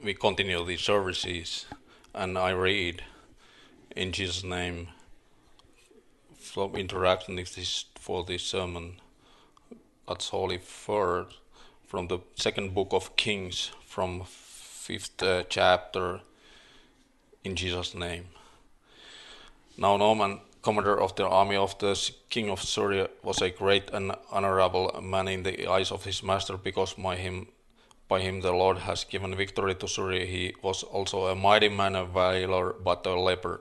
we continue the services, and I read in Jesus' name from interaction with this for this sermon God's holy word from the second book of Kings, from fifth chapter, in Jesus' name. Now Naaman, commander of the army of the king of Syria, was a great and honorable man in the eyes of his master, because by him the Lord has given victory to Syria. He was also a mighty man of valor, but a leper.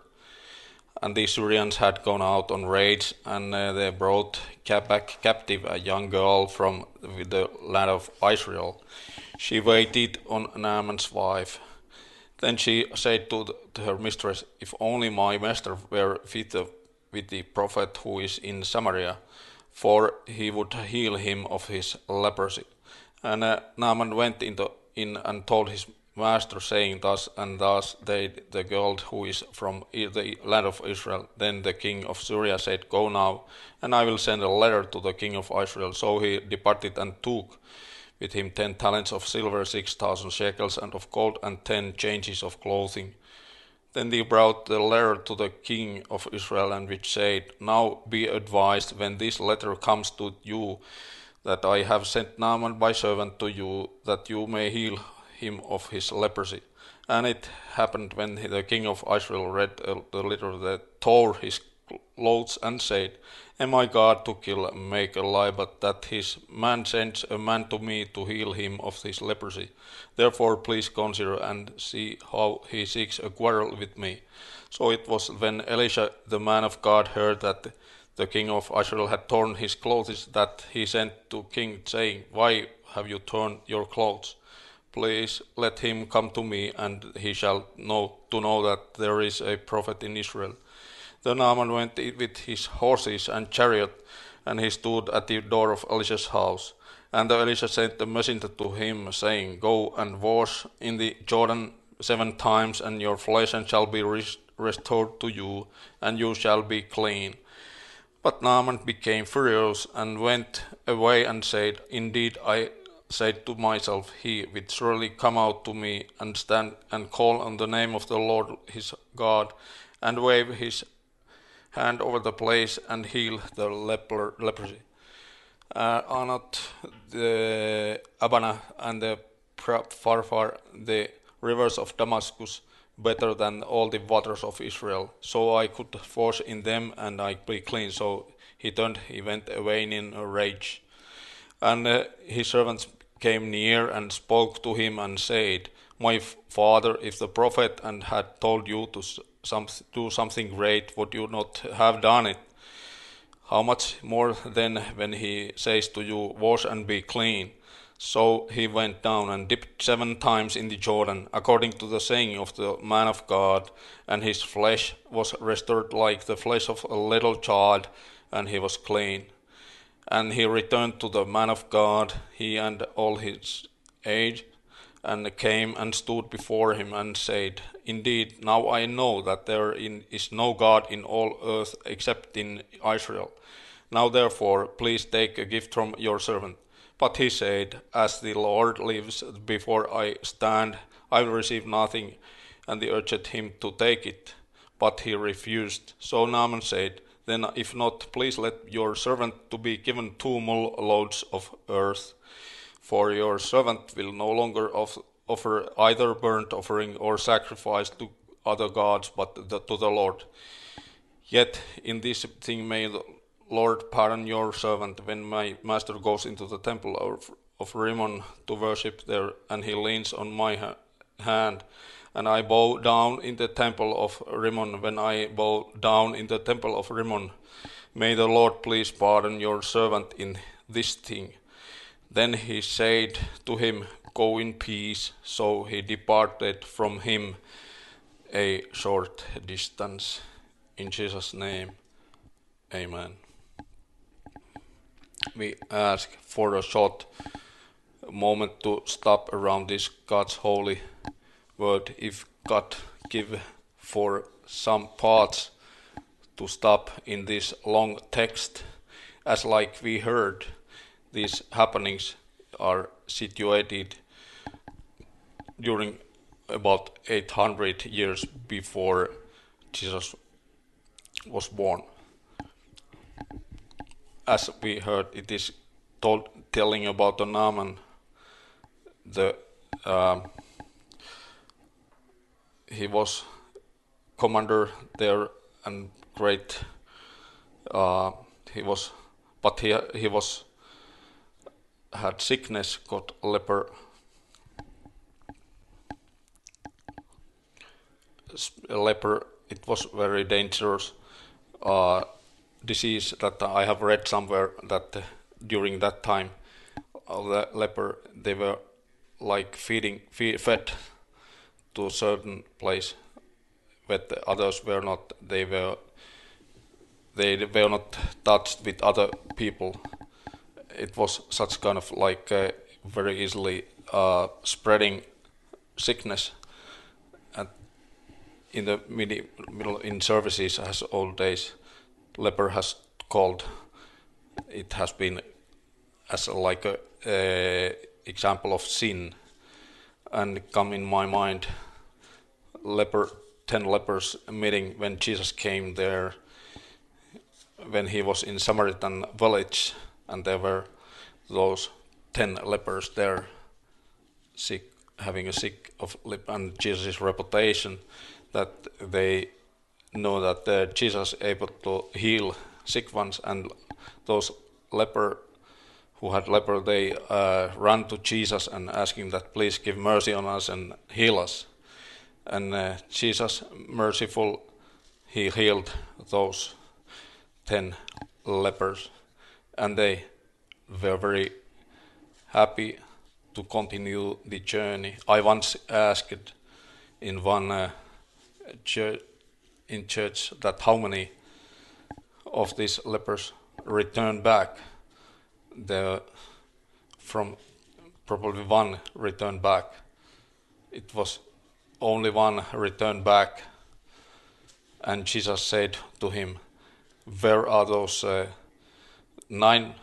And the Syrians had gone out on raids, and they brought back captive a young girl from the land of Israel. She waited on Naaman's wife. Then she said to her mistress, "If only my master were with the prophet who is in Samaria, for he would heal him of his leprosy." And Naaman went in and told his master, saying, "Thus and thus the girl who is from the land of Israel." Then the king of Syria said, "Go now, and I will send a letter to the king of Israel." So he departed and took with him 10 talents of silver, 6,000 shekels, and of gold, and 10 changes of clothing. Then he brought the letter to the king of Israel, and which said, "Now be advised, when this letter comes to you, that I have sent Naaman my servant to you, that you may heal him of his leprosy." And it happened, when the king of Israel read the letter, that tore his clothes and said, "Am I God to kill and make alive, but that his man sends a man to me to heal him of his leprosy? Therefore please consider and see how he seeks a quarrel with me." So it was when Elisha the man of God heard that the king of Israel had torn his clothes, that he sent to king, saying, "Why have you torn your clothes? Please let him come to me, and he shall know that there is a prophet in Israel." Then Naaman went with his horses and chariot, and he stood at the door of Elisha's house. And Elisha sent a messenger to him, saying, "Go and wash in the Jordan 7 times, and your flesh shall be restored to you, and you shall be clean." But Naaman became furious and went away and said, "Indeed, I said to myself, he will surely come out to me and stand and call on the name of the Lord his God, and wave his hand over the place and heal the leprosy. Are not the Abana and the Pharpar, the rivers of Damascus, better than all the waters of Israel? So I could wash in them, and I be clean." So he went away in a rage. And his servants came near and spoke to him and said, "My father, if the prophet and had told you to do something great, would you not have done it? How much more then when he says to you, 'Wash and be clean'?" So he went down and dipped 7 times in the Jordan, according to the saying of the man of God, and his flesh was restored like the flesh of a little child, and he was clean. And he returned to the man of God, he and all his age, and came and stood before him and said, "Indeed, now I know that there is no God in all earth except in Israel. Now therefore, please take a gift from your servant." But he said, "As the Lord lives, before I stand, I will receive nothing." And they urged him to take it, but he refused. So Naaman said, "Then if not, please let your servant to be given 2 mule loads of earth. For your servant will no longer offer either burnt offering or sacrifice to other gods, but to the Lord. Yet in this thing may the Lord pardon your servant, when my master goes into the temple of Rimmon to worship there, and he leans on my hand, and I bow down in the temple of Rimmon. When I bow down in the temple of Rimmon, may the Lord please pardon your servant in this thing." Then he said to him, "Go in peace." So he departed from him a short distance. In Jesus' name, amen. We ask for a short moment to stop around this God's holy word. If God give for some parts to stop in this long text, as like we heard, these happenings are situated during about 800 years before Jesus was born. As we heard, it is telling about the Naaman, the he was commander there and great. He was, but he was had sickness, got leper. Leper. It was very dangerous disease that I have read somewhere that during that time, the leper, they were like fed to a certain place, but the others were not. They were not touched with other people. It was such kind of like very easily spreading sickness. And in the middle in services as old days, leper has called. It has been as like a example of sin, and come in my mind 10 lepers meeting when Jesus came there, when he was in Samaritan village, and there were those 10 lepers there, sick, having a sick of lip, and Jesus' reputation that they know that Jesus is able to heal sick ones, and those leper who had leper, they ran to Jesus and asked him that please give mercy on us and heal us. And Jesus, merciful, he healed those 10 lepers, and they were very happy to continue the journey. I once asked in one church that how many of these lepers returned back. From probably one returned back. It was only one returned back, and Jesus said to him, "Where are those 9?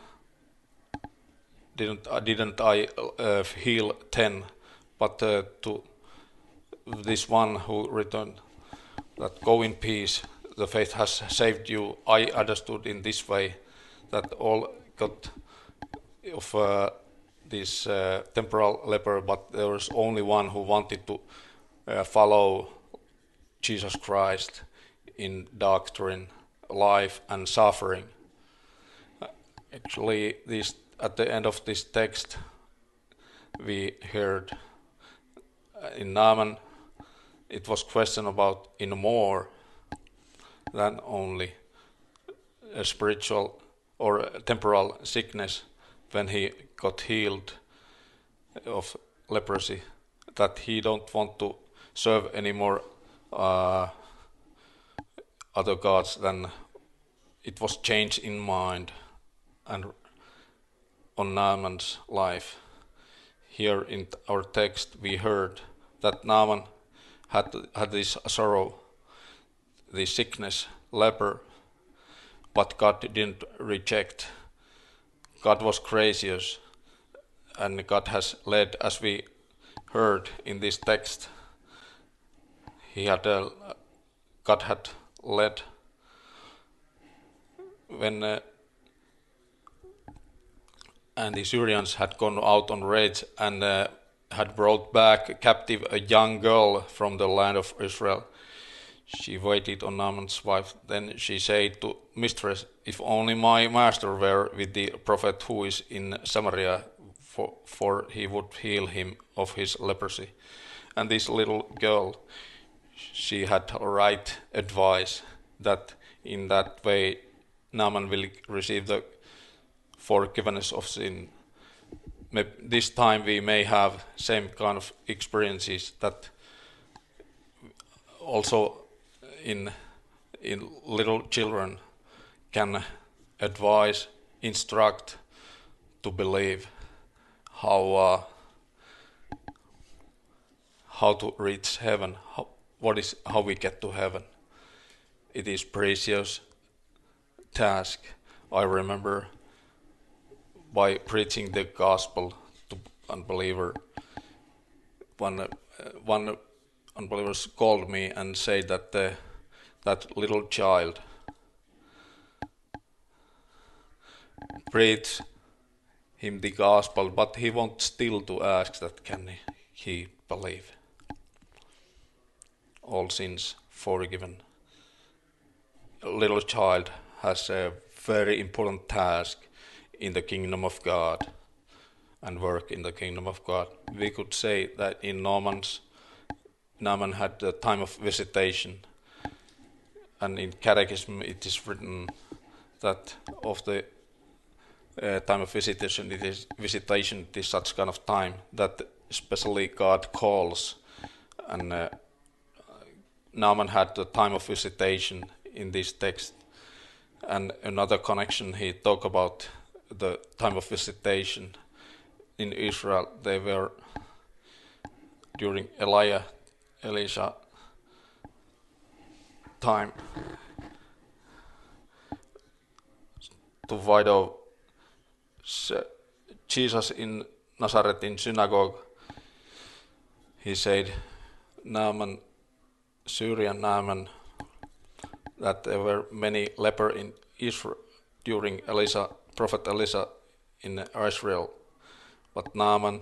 Didn't I heal 10? But to this one who returned, that go in peace. The faith has saved you." I understood in this way that all got of this temporal leper, but there was only one who wanted to follow Jesus Christ in doctrine, life, and suffering. Actually, at the end of this text, we heard in Naaman, it was question about in more than only a spiritual or a temporal sickness. When he got healed of leprosy, that he don't want to serve anymore other gods, then it was changed in mind and on Naaman's life. Here in our text we heard that Naaman had this sorrow, this sickness, leper, but God didn't reject. God was gracious, and God has led, as we heard in this text. God had led when and the Syrians had gone out on raids and had brought back captive a young girl from the land of Israel. She waited on Naaman's wife. Then she said to mistress, "If only my master were with the prophet who is in Samaria, for he would heal him of his leprosy." And this little girl, she had right advice that in that way Naaman will receive the forgiveness of sin. This time we may have same kind of experiences, that also in little children can advise, instruct to believe how to reach heaven, how we get to heaven. It is precious task. I remember by preaching the gospel to unbeliever, one unbelievers called me and said that that little child preached him the gospel, but he wants still to ask that can he believe. All sins forgiven. A little child has a very important task in the kingdom of God and work in the kingdom of God. We could say that in Naaman had the time of visitation, and in Catechism it is written that of the time of visitation, it is such kind of time that especially God calls, and Naaman had the time of visitation in this text. And another connection, he talked about the time of visitation in Israel. They were during Elisha time to widow Jesus in Nazareth in synagogue. He said, Naaman, Syrian Naaman, that there were many lepers in Israel during Prophet Elisha in Israel, but Naaman,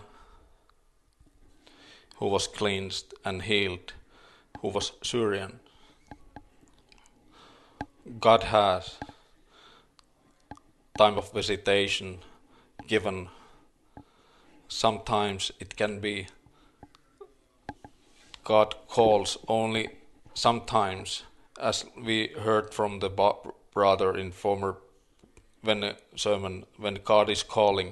who was cleansed and healed, who was Syrian. God has time of visitation given. Sometimes it can be God calls only sometimes, as we heard from the brother in former sermon, when God is calling,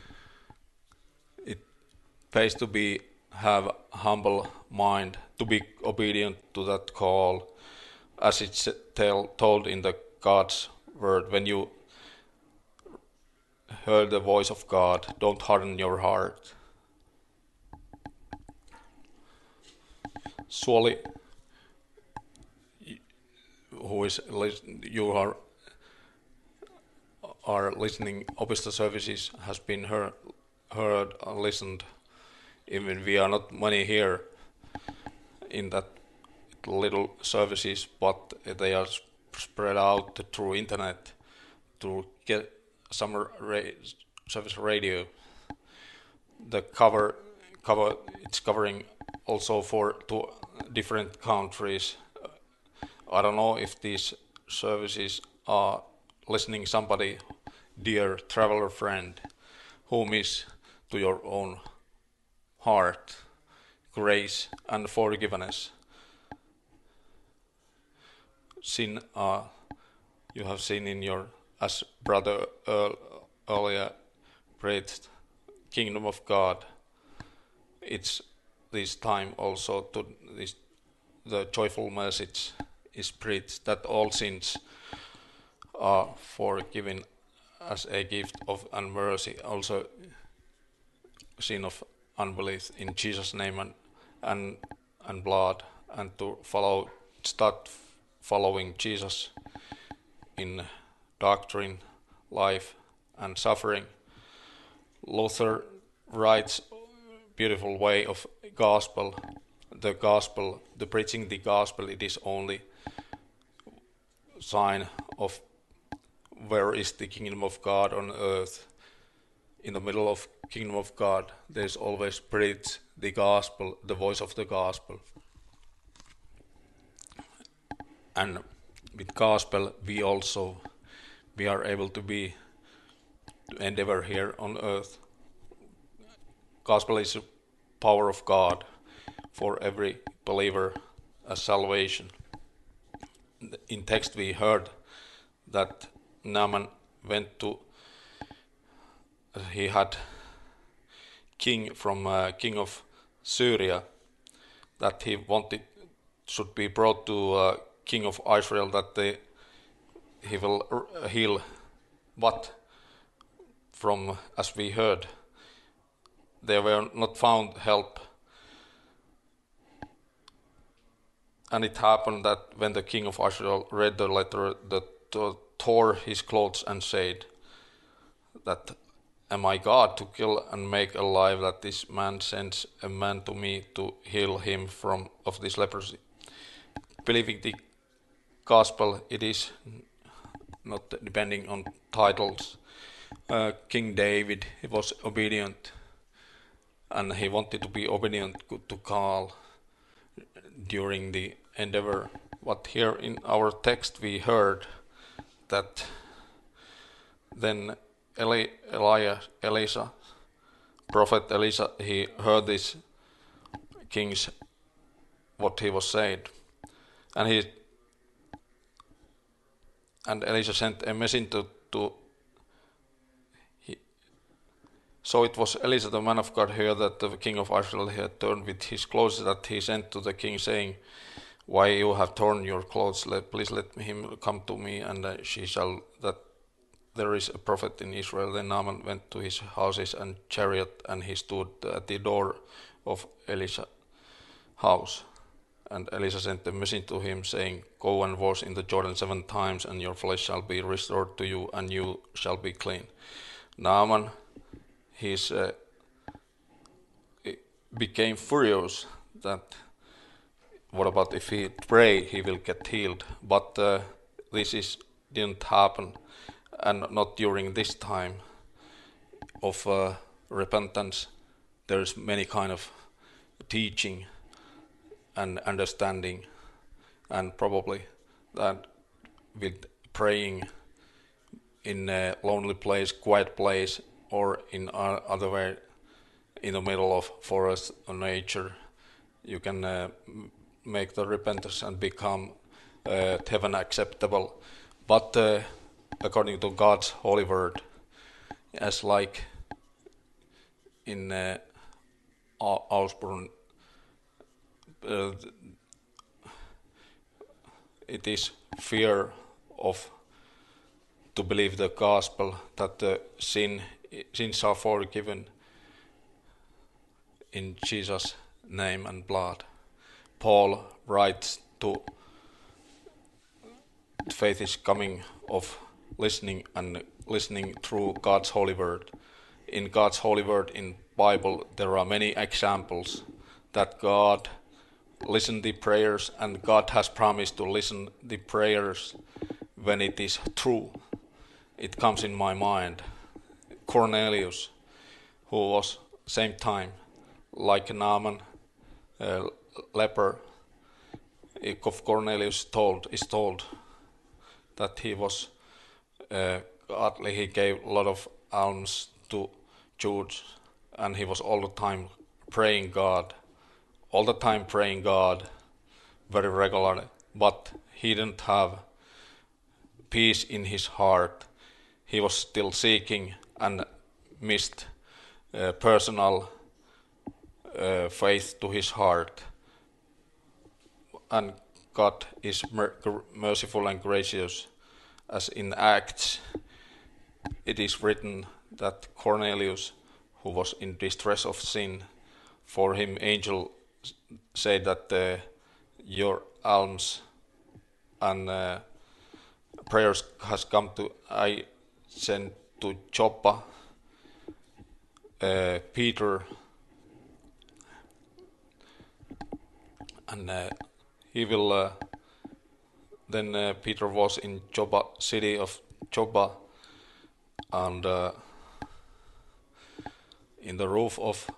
it pays to have humble mind, to be obedient to that call, as it's told in the God's word. When you heard the voice of God, don't harden your heart. Surely, you are listening, Opista services has been heard and listened. Even we are not many here in that little services, but they are spread out through internet, to get summer service radio. The cover it's covering also for 2 different countries. I don't know if these services are listening somebody, dear traveler friend, whom is to your own heart grace and forgiveness. Sin you have seen in your, as brother earlier preached, kingdom of God. It's this time also to the joyful message is preached that all sins are forgiven as a gift of and mercy, also sin of unbelief in Jesus' name and blood, and to start following Jesus in doctrine, life, and suffering. Luther writes beautiful way of gospel. The preaching the gospel, it is only sign of where is the kingdom of God on earth. In the middle of kingdom of God, there's always preach the gospel, the voice of the gospel. And with gospel, we are able to endeavor here on earth. Gospel is the power of God for every believer as salvation. In text we heard that Naaman he had king of Syria, that he wanted should be brought to king of Israel, that he will heal. But from, as we heard, they were not found help. And it happened that when the king of Israel read the letter, tore his clothes and said that am I God to kill and make alive, that this man sends a man to me to heal him of this leprosy? Believing the gospel, it is not depending on titles. King David, he was obedient, and he wanted to be obedient to God during the endeavor. But here in our text we heard that then Elisha, prophet Elisha, he heard this king's what he was said, and Elisha sent a messenger to. So it was Elisha, the man of God, heard that the king of Israel had torn with his clothes, that he sent to the king, saying, "Why you have torn your clothes? Please let him come to me, and she shall that there is a prophet in Israel." Then Naaman went to his houses and chariot, and he stood at the door of Elisha's house. And Elisha sent a message to him, saying, "Go and wash in the Jordan 7 times, and your flesh shall be restored to you, and you shall be clean." Naaman, he became furious that what about if he pray he will get healed, but didn't happen, and not during this time of repentance. There's many kind of teaching and understanding, and probably that with praying in a lonely place, quiet place, or in other way in the middle of forest or nature, you can make the repentance and become heaven acceptable. But according to God's holy word, as like in Ausburn, it is fear of to believe the gospel that the sins are forgiven in Jesus' name and blood. Paul writes to faith is coming of listening and listening through God's holy word. In God's holy word in Bible there are many examples that God listen the prayers, and God has promised to listen the prayers when it is true. It comes in my mind. Cornelius, who was same time like Naaman, leper. Of Cornelius is told that he was godly. He gave a lot of alms to Jews, and he was all the time praying God, very regularly. But he didn't have peace in his heart. He was still seeking and missed personal faith to his heart. And God is merciful and gracious, as in Acts it is written that Cornelius, who was in distress of sin, for him angel said that your alms and prayers has come to, I sent to Joppa Peter, and he will then Peter was in Joppa, city of Joppa, and in the roof of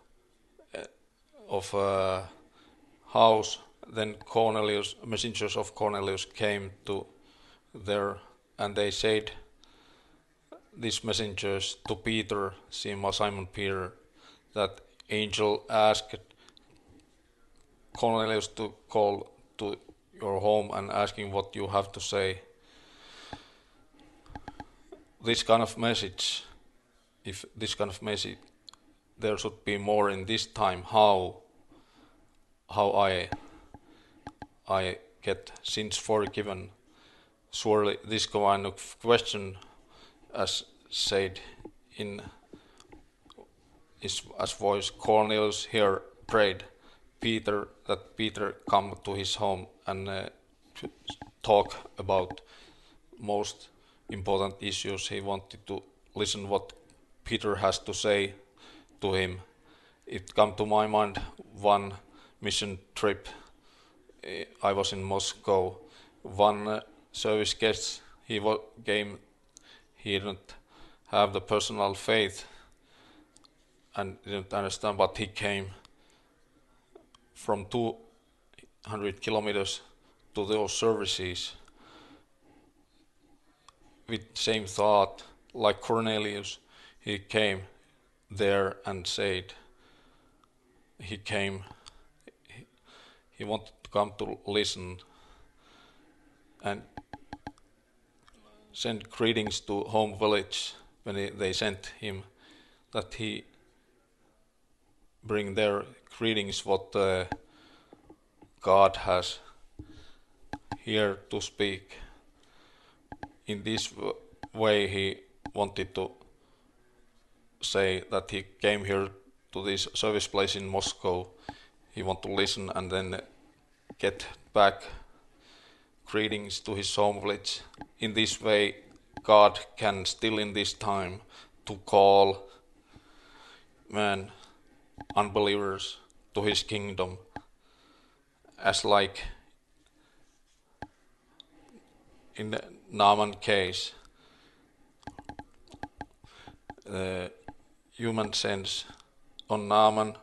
house. Then Cornelius, messengers of Cornelius came to there, and they said, these messengers to Peter, Simon Peter, that angel asked Cornelius to call to your home and asking what you have to say. This kind of message, if this kind of message, there should be more in this time. How I get sins forgiven. Surely this kind of question, as said in his as voice, Cornelius here prayed Peter that Peter come to his home and to talk about most important issues. He wanted to listen what Peter has to say to him. It come to my mind one mission trip. I was in Moscow. One service guest came. He didn't have the personal faith and didn't understand, but he came from 200 kilometers to those services with same thought like Cornelius. He came there and said he came. He wanted to come to listen and send greetings to home village when they sent him, that he bring their greetings what God has here to speak. In this way he wanted to say that he came here to this service place in Moscow. He want to listen and then get back greetings to his home village. In this way, God can still in this time to call unbelievers to his kingdom, as like in the Naaman case, the human sense on Naaman,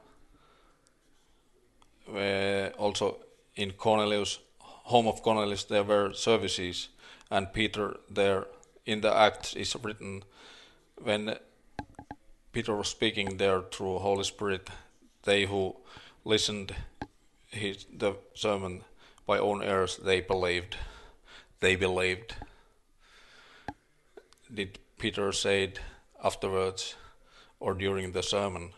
also in Cornelius, home of Cornelius, there were services, and Peter there in the Acts is written when Peter was speaking there through Holy Spirit, they who listened the sermon by own ears, they believed. They believed. Did Peter say it afterwards or during the sermon?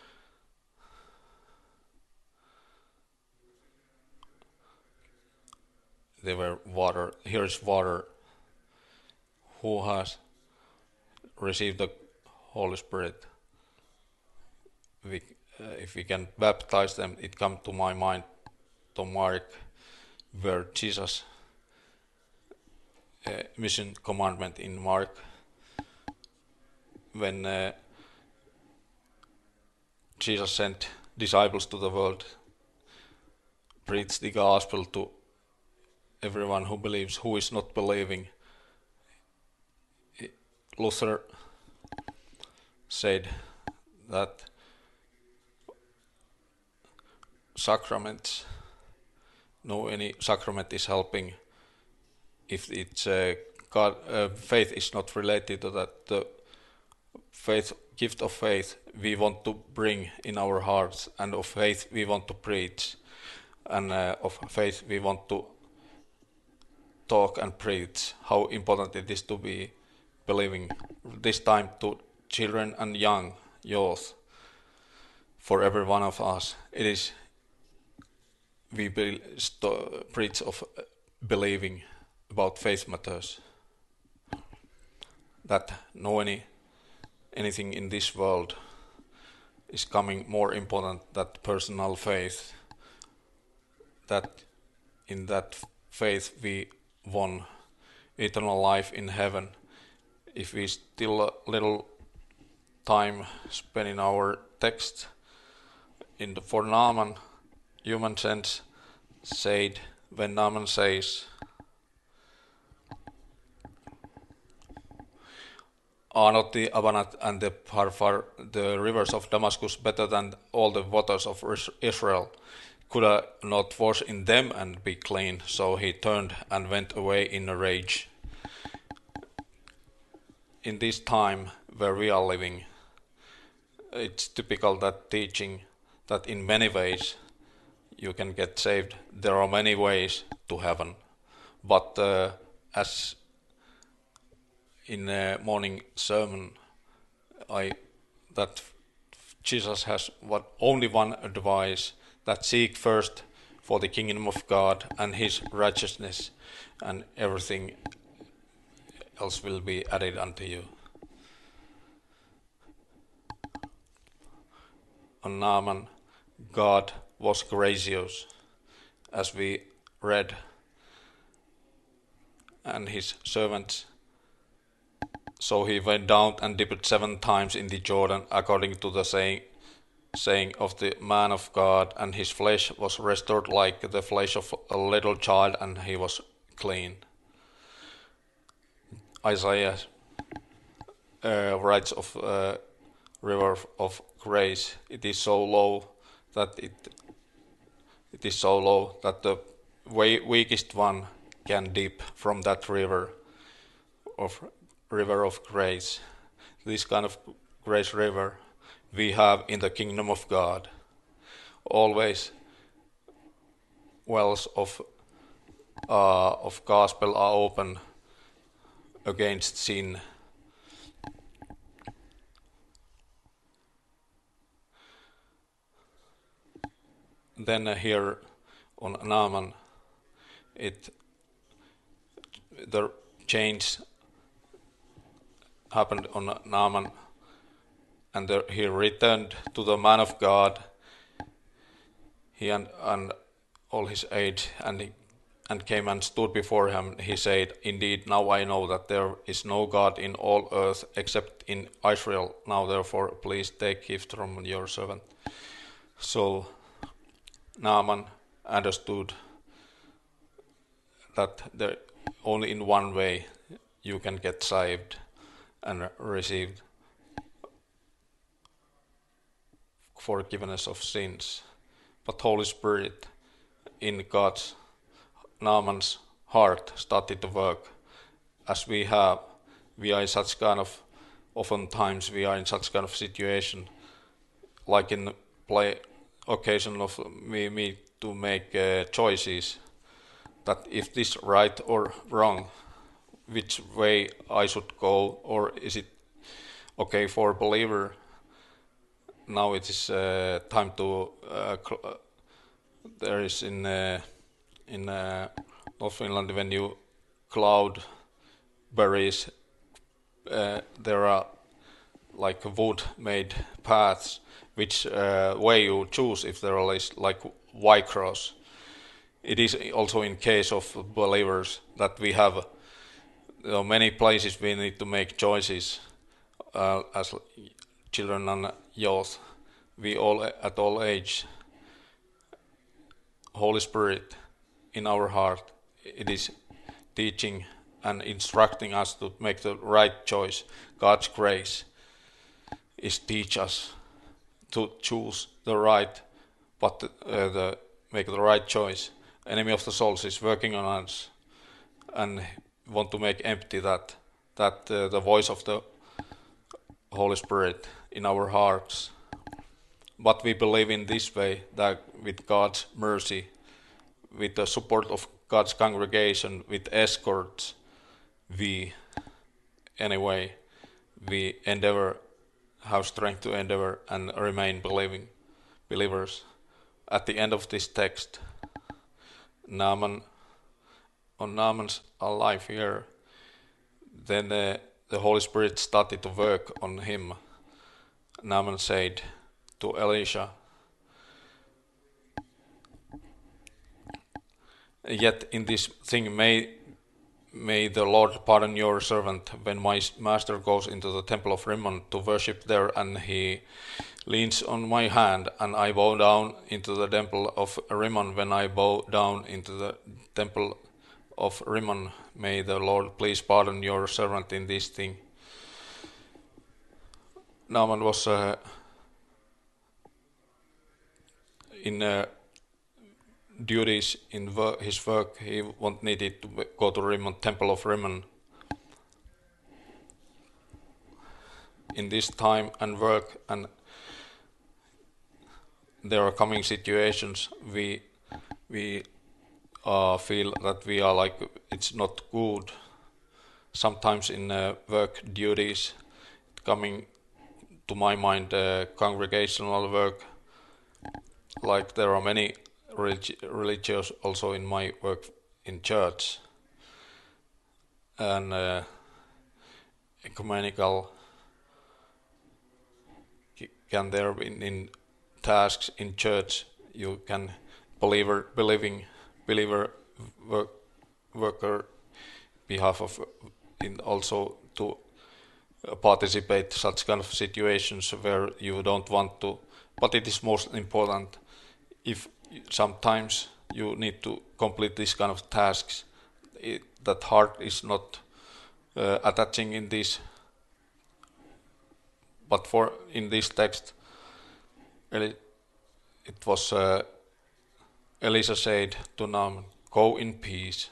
There were water. Here is water. Who has received the Holy Spirit? If we can baptize them, it comes to my mind to Mark, where Jesus mission commandment in Mark, when Jesus sent disciples to the world, preach the gospel to everyone who believes. Who is not believing? Luther said that sacraments, no any sacrament is helping if it's God. Faith is not related to that. The gift of faith we want to bring in our hearts, and of faith we want to preach, and of faith we want to talk and preach. How important it is to be believing this time to children and young youth. For every one of us, it is we preach of believing about faith matters. That anything in this world is coming more important than personal faith. That in that faith we won eternal life in heaven. If we still a little time spend in our text, for Naaman, human sense said, when Naaman says, are not the Abanat and the Pharpar, the rivers of Damascus, better than all the waters of Israel? Could I not wash in them and be clean? So he turned and went away in a rage. In this time where we are living, it's typical that teaching that in many ways you can get saved. There are many ways to heaven, but as in a morning sermon, that Jesus has only one advice, that seek first for the kingdom of God and his righteousness, and everything else will be added unto you. On Naaman, God was gracious, as we read, and his servants So he went down and dipped 7 times in the Jordan, according to the saying of the man of God, and his flesh was restored like the flesh of a little child, and he was clean. Isaiah writes of river of grace. It is so low that it is so low that the weakest one can dip from that of river of grace. This kind of grace river we have in the kingdom of God. Always wells of gospel are open against sin. Then here on Naaman, the change happened on Naaman, and he returned to the man of God, he and all his age, and came and stood before him. He said, "Indeed, now I know that there is no God in all earth except in Israel. Now therefore, please take gift from your servant." So Naaman understood that there only in one way you can get saved and receive forgiveness of sins. But Holy Spirit in God's Naaman's heart started to work, as we are in such kind of, oftentimes we are in such kind of situation, like in play occasion of me to make choices, that if this right or wrong, which way I should go, or is it okay for a believer. Now it is time to there is in North Finland, when you cloud berries, there are like wood made paths, which way you choose, if there is like Y cross. It is also in case of believers that we have many places we need to make choices as children and youth. We all at all age, Holy Spirit in our heart, it is teaching and instructing us to make the right choice. God's grace is teach us to choose the right, but make the right choice. Enemy of the souls is working on us and want to make empty that the voice of the Holy Spirit in our hearts. But we believe in this way, that with God's mercy, with the support of God's congregation, with escorts, we endeavor, have strength to endeavor and remain believers. At the end of this text, on Naaman's life here, then the Holy Spirit started to work on him. Naaman said to Elisha, "Yet in this thing may the Lord pardon your servant when my master goes into the temple of Rimmon to worship there, and he leans on my hand, and I bow down into the temple of Rimmon. When I bow down into the temple of Rimmon, may the Lord please pardon your servant in this thing." Naaman was in duties in his work. He needed to go to Rimmon, temple of Rimmon. In this time and work, and there are coming situations, we feel that we are like it's not good. Sometimes in work duties, coming to my mind, congregational work, like there are many religious also in my work in church, and ecumenical can there in tasks in church. You can believer worker behalf of in also to participate such kind of situations where you don't want to, but it is most important if sometimes you need to complete these kind of tasks, that heart is not attaching in this, but for in this text it was Elisa said to Naaman, go in peace.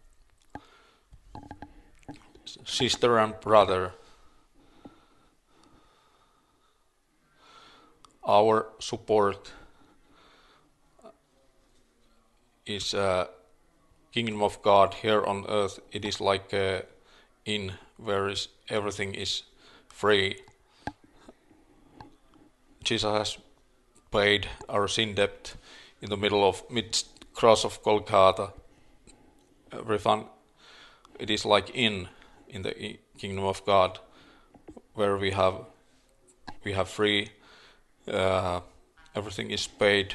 Sister and brother, our support is kingdom of God here on earth. It is like a inn where everything is free. Jesus has paid our sin debt in the middle of mid-cross of Golgotha. Everyone, it is like in the kingdom of God, where we have free. Everything is paid,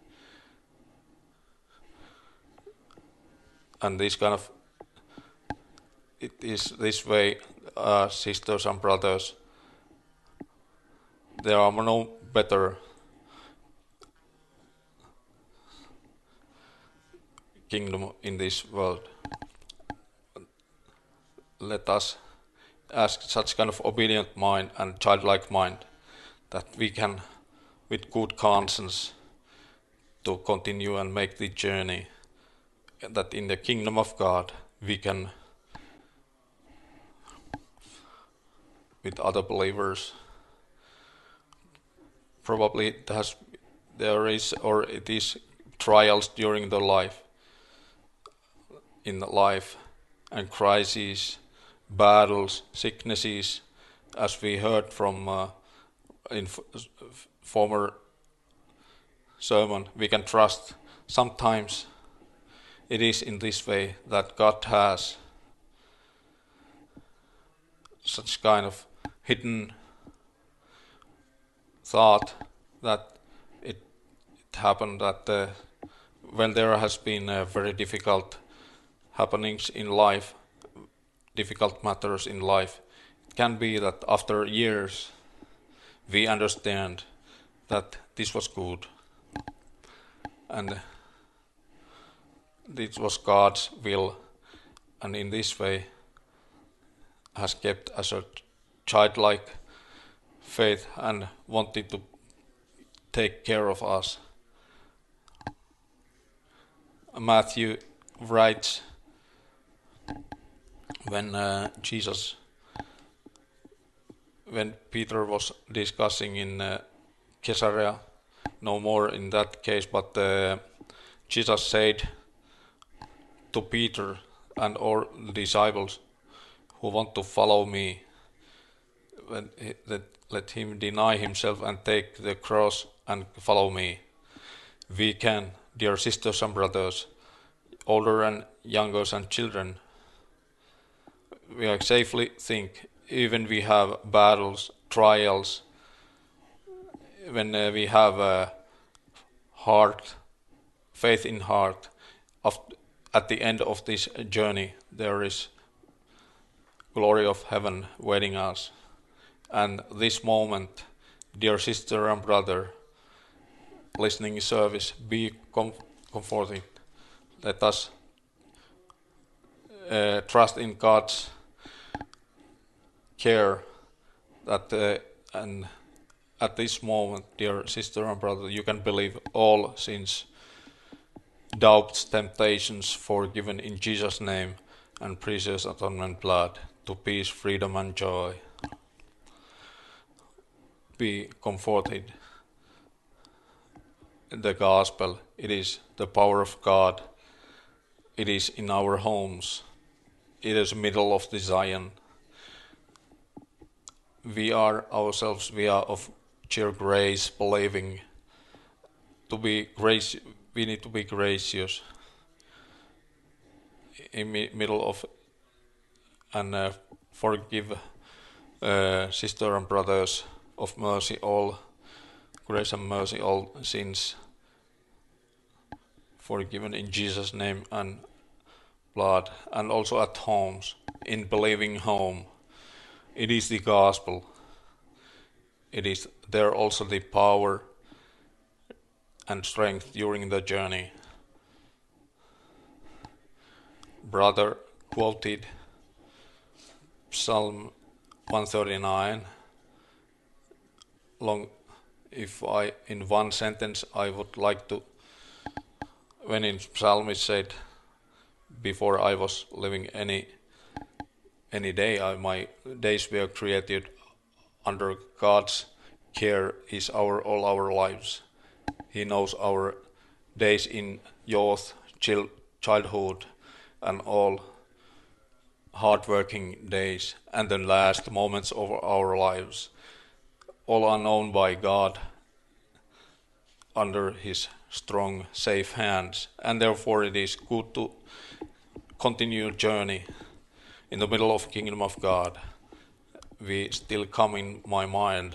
and this kind of it is this way, sisters and brothers. There are no better kingdom in this world. Let us ask such kind of obedient mind and childlike mind that we can, with good conscience, to continue and make the journey, that in the kingdom of God we can, with other believers, probably there is or it is trials during the life, in the life, and crises, battles, sicknesses, as we heard from in former sermon. We can trust. Sometimes it is in this way that God has such kind of hidden thought that it happened that when there has been very difficult happenings in life, difficult matters in life, it can be that after years we understand that this was good and this was God's will, and in this way has kept as a childlike faith and wanted to take care of us. Matthew writes when when Peter was discussing in Caesarea, no more in that case, but Jesus said to Peter and all disciples who want to follow me, let him deny himself and take the cross and follow me. We can, dear sisters and brothers, older and younger and children, we can safely think, even we have battles, trials, when we have heart, faith in heart, at the end of this journey there is glory of heaven waiting us. And this moment, dear sister and brother, listening service, be comforted. Let us trust in God's care that and at this moment, dear sister and brother, you can believe all sins, doubts, temptations forgiven in Jesus' name and precious atonement blood, to peace, freedom and joy. Be comforted. The gospel, it is the power of God. It is in our homes. It is middle of the Zion. We are ourselves, we are of sheer grace, believing. To be grace, we need to be gracious in middle of and forgive sister and brothers of mercy, all grace and mercy, all sins forgiven in Jesus' name and blood, and also at homes, in believing home, It is the gospel. It is there also the power and strength during the journey. Brother quoted Psalm 139. In one sentence I would like to, when in Psalm it said, before I was living any day, my days were created under God's care is all our lives. He knows our days in youth, childhood, and all hard-working days, and the last moments of our lives. All are known by God under His strong, safe hands, and therefore it is good to continue journey in the middle of Kingdom of God. We still come in my mind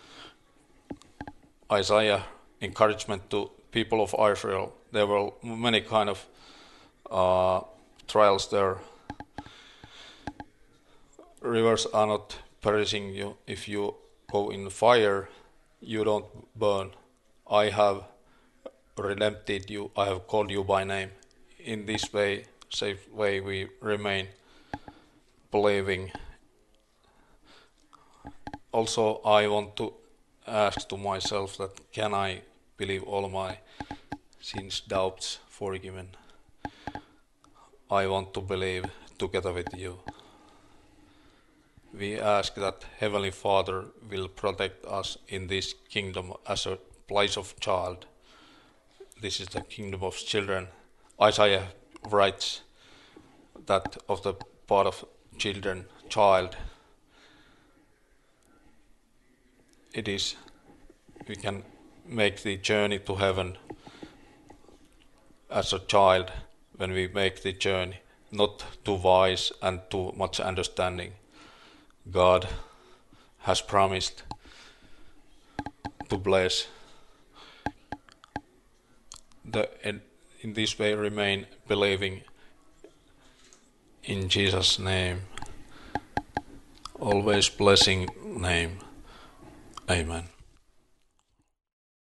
Isaiah encouragement to people of Israel. There were many kind of trials there. Rivers are not perishing you. If you go in fire, you don't burn. I have redeemed you. I have called you by name. In this way, safe way, we remain believing. Also, I want to ask to myself that can I believe all my sins, doubts forgiven? I want to believe together with you. We ask that Heavenly Father will protect us in this kingdom as a place of child. This is the kingdom of children. Isaiah writes that of the part of children, child. It is, we can make the journey to heaven as a child when we make the journey, not too wise and too much understanding. God has promised to bless. In this way remain believing in Jesus' name. Always blessing name. Amen.